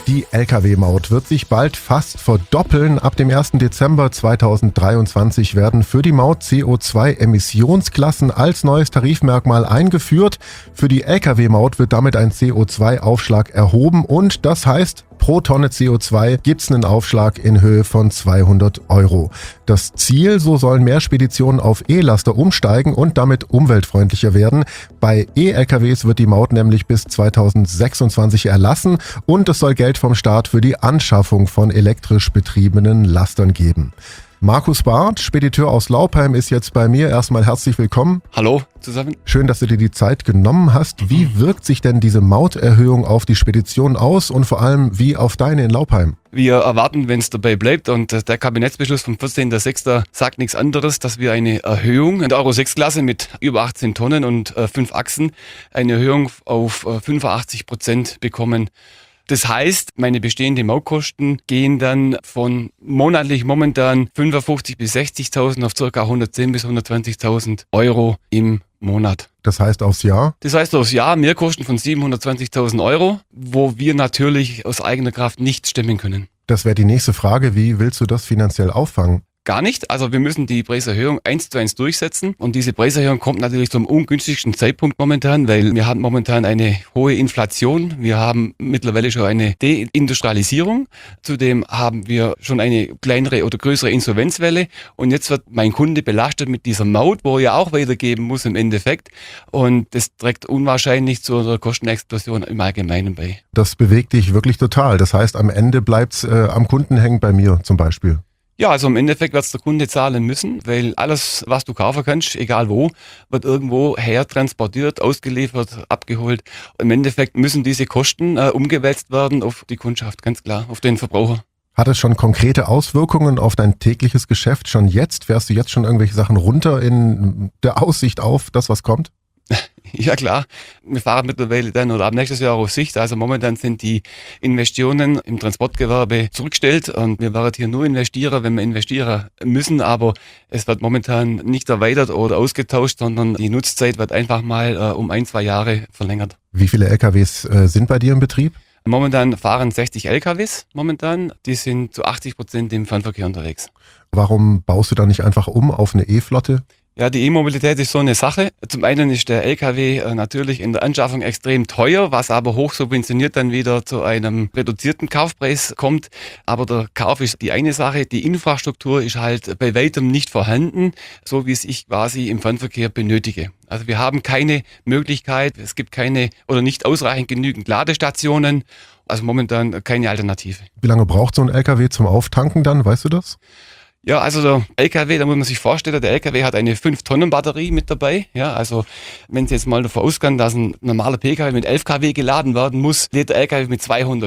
Die Lkw-Maut wird sich bald fast verdoppeln. Ab dem 1. Dezember 2023 werden für die Maut CO2-Emissionsklassen als neues Tarifmerkmal eingeführt. Für die Lkw-Maut wird damit ein CO2-Aufschlag erhoben und das heißt, pro Tonne CO2 gibt es einen Aufschlag in Höhe von 200 €. Das Ziel, so sollen mehr Speditionen auf E-Laster umsteigen und damit umweltfreundlicher werden. Bei E-LKWs wird die Maut nämlich bis 2026 erlassen und es soll Geld vom Staat für die Anschaffung von elektrisch betriebenen Lastern geben. Markus Barth, Spediteur aus Laupheim, ist jetzt bei mir. Erstmal herzlich willkommen. Hallo zusammen. Schön, dass du dir die Zeit genommen hast. Wie wirkt sich denn diese Mauterhöhung auf die Spedition aus und vor allem wie auf deine in Laupheim? Wir erwarten, wenn es dabei bleibt und der Kabinettsbeschluss vom 14.06. sagt nichts anderes, dass wir eine Erhöhung in der Euro-6-Klasse mit über 18 Tonnen und 5 Achsen, eine Erhöhung auf 85% bekommen. Das heißt, meine bestehenden Mautkosten gehen dann von monatlich momentan 55.000 bis 60.000 auf ca. 110.000 bis 120.000 € im Monat. Das heißt aufs Jahr? Das heißt aufs Jahr Mehrkosten von 720.000 €, wo wir natürlich aus eigener Kraft nicht stemmen können. Das wäre die nächste Frage. Wie willst du das finanziell auffangen? Gar nicht. Also wir müssen die Preiserhöhung 1:1 durchsetzen und diese Preiserhöhung kommt natürlich zum ungünstigsten Zeitpunkt momentan, weil wir haben momentan eine hohe Inflation, wir haben mittlerweile schon eine Deindustrialisierung, zudem haben wir schon eine kleinere oder größere Insolvenzwelle und jetzt wird mein Kunde belastet mit dieser Maut, wo er ja auch weitergeben muss im Endeffekt und das trägt unwahrscheinlich zu einer Kostenexplosion im Allgemeinen bei. Das bewegt dich wirklich total. Das heißt, am Ende bleibt's am Kunden hängen, bei mir zum Beispiel. Ja, also im Endeffekt wird es der Kunde zahlen müssen, weil alles, was du kaufen kannst, egal wo, wird irgendwo her transportiert, ausgeliefert, abgeholt. Im Endeffekt müssen diese Kosten umgewälzt werden auf die Kundschaft, ganz klar, auf den Verbraucher. Hat es schon konkrete Auswirkungen auf dein tägliches Geschäft schon jetzt? Fährst du jetzt schon irgendwelche Sachen runter in der Aussicht auf das, was kommt? Ja klar, wir fahren mittlerweile dann oder ab nächstes Jahr auf Sicht. Also momentan sind die Investitionen im Transportgewerbe zurückgestellt und wir werden hier nur investieren, wenn wir investieren müssen. Aber es wird momentan nicht erweitert oder ausgetauscht, sondern die Nutzzeit wird einfach mal um 1-2 Jahre verlängert. Wie viele LKWs sind bei dir im Betrieb? Momentan fahren 60 LKWs momentan. Die sind zu 80% im Fernverkehr unterwegs. Warum baust du da nicht einfach um auf eine E-Flotte? Ja, die E-Mobilität ist so eine Sache. Zum einen ist der LKW natürlich in der Anschaffung extrem teuer, was aber hoch subventioniert dann wieder zu einem reduzierten Kaufpreis kommt. Aber der Kauf ist die eine Sache. Die Infrastruktur ist halt bei weitem nicht vorhanden, so wie es ich quasi im Fernverkehr benötige. Also wir haben keine Möglichkeit, es gibt keine oder nicht ausreichend genügend Ladestationen. Also momentan keine Alternative. Wie lange braucht so ein LKW zum Auftanken dann? Weißt du das? Ja, also der LKW, da muss man sich vorstellen, der LKW hat eine 5-Tonnen-Batterie mit dabei. Ja, also wenn Sie jetzt mal davon ausgehen, dass ein normaler PKW mit 11 kW geladen werden muss, lädt der LKW mit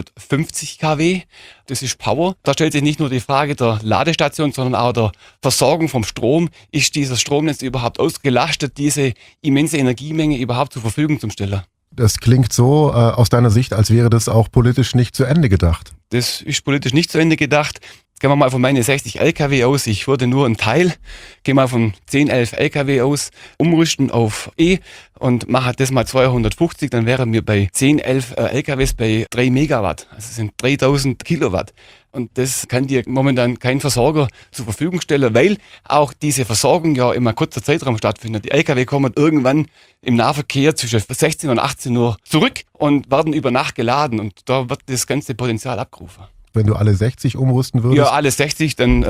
250 kW. Das ist Power. Da stellt sich nicht nur die Frage der Ladestation, sondern auch der Versorgung vom Strom. Ist dieses Stromnetz überhaupt ausgelastet, diese immense Energiemenge überhaupt zur Verfügung zu stellen? Das klingt so aus deiner Sicht, als wäre das auch politisch nicht zu Ende gedacht. Das ist politisch nicht zu Ende gedacht. Gehen wir mal von meinen 60 LKW aus, ich würde nur einen Teil, gehen wir von 10, 11 LKW aus, umrüsten auf E und machen das mal 250, dann wären wir bei 10, 11 LKWs bei 3 Megawatt, also das sind 3000 Kilowatt. Und das kann dir momentan kein Versorger zur Verfügung stellen, weil auch diese Versorgung ja in einem kurzen Zeitraum stattfindet. Die LKW kommen irgendwann im Nahverkehr zwischen 16 und 18 Uhr zurück und werden über Nacht geladen und da wird das ganze Potenzial abgerufen. Wenn du alle 60 umrüsten würdest? Ja, alle 60, dann,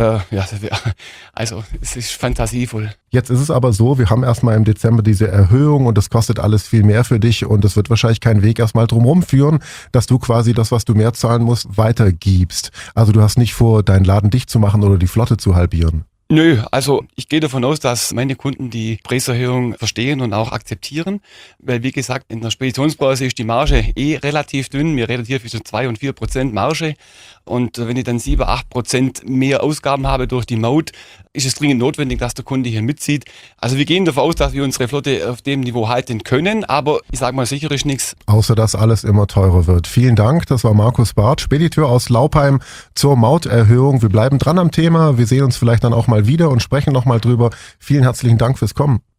also es ist fantasievoll. Jetzt ist es aber so, wir haben erstmal im Dezember diese Erhöhung und das kostet alles viel mehr für dich und es wird wahrscheinlich keinen Weg erstmal drumherum führen, dass du quasi das, was du mehr zahlen musst, weitergibst. Also du hast nicht vor, deinen Laden dicht zu machen oder die Flotte zu halbieren. Nö, also ich gehe davon aus, dass meine Kunden die Preiserhöhung verstehen und auch akzeptieren, weil wie gesagt, in der Speditionsbranche ist die Marge relativ dünn. Wir reden hier zwischen 2% und 4% Marge und wenn ich dann 7-8% mehr Ausgaben habe durch die Maut, ist es dringend notwendig, dass der Kunde hier mitzieht. Also wir gehen davon aus, dass wir unsere Flotte auf dem Niveau halten können, aber ich sage mal, sicher ist nichts. Außer dass alles immer teurer wird. Vielen Dank, das war Markus Barth, Spediteur aus Laupheim zur Mauterhöhung. Wir bleiben dran am Thema, wir sehen uns vielleicht dann auch mal wieder und sprechen nochmal drüber. Vielen herzlichen Dank fürs Kommen.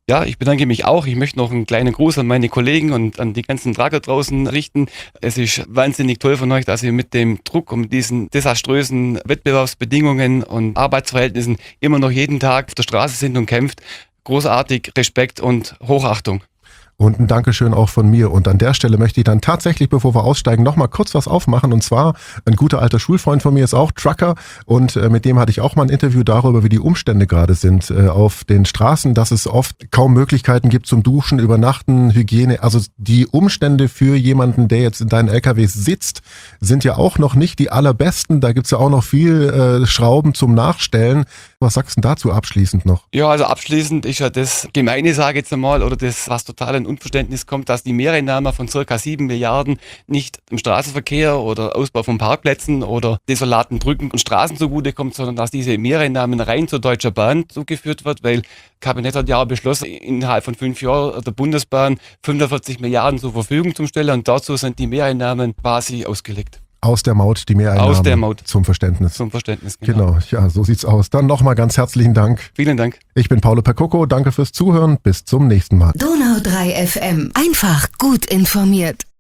Ja, ich bedanke mich auch. Ich möchte noch einen kleinen Gruß an meine Kollegen und an die ganzen Trager draußen richten. Es ist wahnsinnig toll von euch, dass ihr mit dem Druck und mit diesen desaströsen Wettbewerbsbedingungen und Arbeitsverhältnissen immer noch jeden Tag auf der Straße sind und kämpft. Großartig, Respekt und Hochachtung. Und ein Dankeschön auch von mir. Und an der Stelle möchte ich dann tatsächlich, bevor wir aussteigen, nochmal kurz was aufmachen. Und zwar, ein guter alter Schulfreund von mir ist auch Trucker. Und mit dem hatte ich auch mal ein Interview darüber, wie die Umstände gerade sind auf den Straßen, dass es oft kaum Möglichkeiten gibt zum Duschen, Übernachten, Hygiene. Also die Umstände für jemanden, der jetzt in deinen LKWs sitzt, sind ja auch noch nicht die allerbesten. Da gibt's ja auch noch viel Schrauben zum Nachstellen. Was sagst du dazu abschließend noch? Ja, also abschließend ist ja das Gemeine, sage ich jetzt einmal, oder das, was total in Unverständnis kommt, dass die Mehreinnahmen von ca. 7 Milliarden nicht im Straßenverkehr oder Ausbau von Parkplätzen oder desolaten Brücken und Straßen zugutekommt, sondern dass diese Mehreinnahmen rein zur Deutschen Bahn zugeführt wird, weil Kabinett hat ja beschlossen, innerhalb von 5 Jahren der Bundesbahn 45 Milliarden zur Verfügung zu stellen und dazu sind die Mehreinnahmen quasi ausgelegt. Aus der Maut, die Mehreinnahmen. Aus der Maut. Zum Verständnis. Zum Verständnis, genau. Ja, so sieht's aus. Dann nochmal ganz herzlichen Dank. Vielen Dank. Ich bin Paulo Percoco. Danke fürs Zuhören. Bis zum nächsten Mal. Donau 3 FM. Einfach gut informiert.